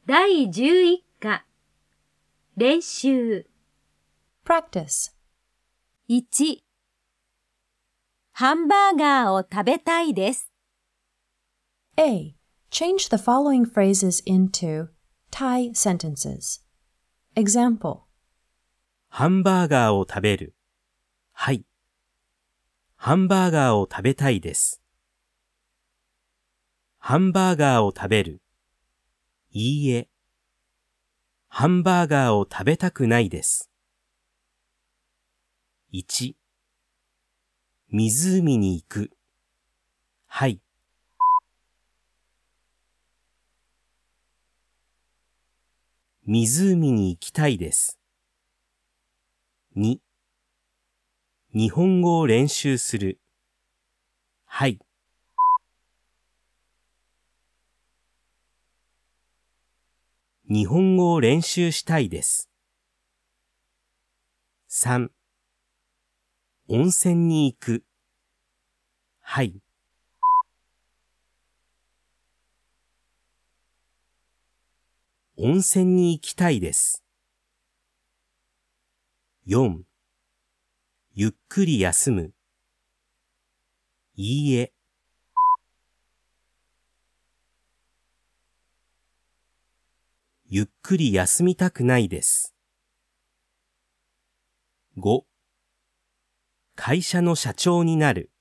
第11課練習 Practice. 1ハンバーガーを食べたいです。 A. Change the following phrases into Thai sentences. Example. ハンバーガーを食べる。はい。ハンバーガーを食べたいです。ハンバーガーを食べる。いいえ。ハンバーガーを食べたくないです。1、湖に行く。はい。湖に行きたいです。2、日本語を練習する。はい。日本語を練習したいです。3、温泉に行く。はい。温泉に行きたいです。4、ゆっくり休む。いいえ。ゆっくり休みたくないです。5、会社の社長になる。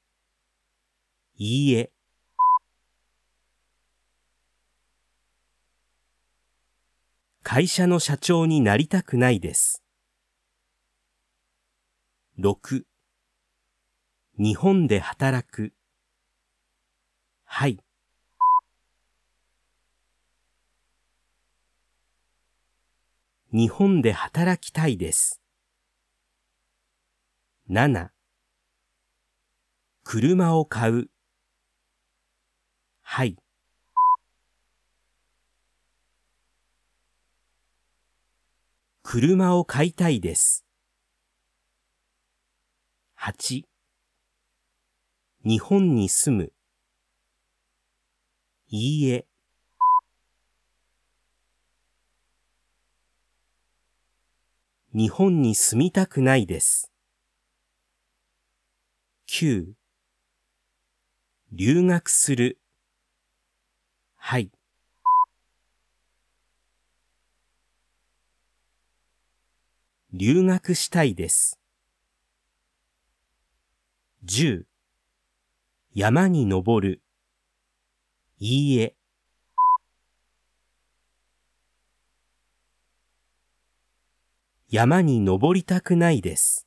いいえ。会社の社長になりたくないです。6、日本で働く。はい。日本で働きたいです。7、車を買う。はい。車を買いたいです。8、日本に住む。いいえ。日本に住みたくないです。9、留学する。はい。留学したいです。10、山に登る。いいえ。山に登りたくないです。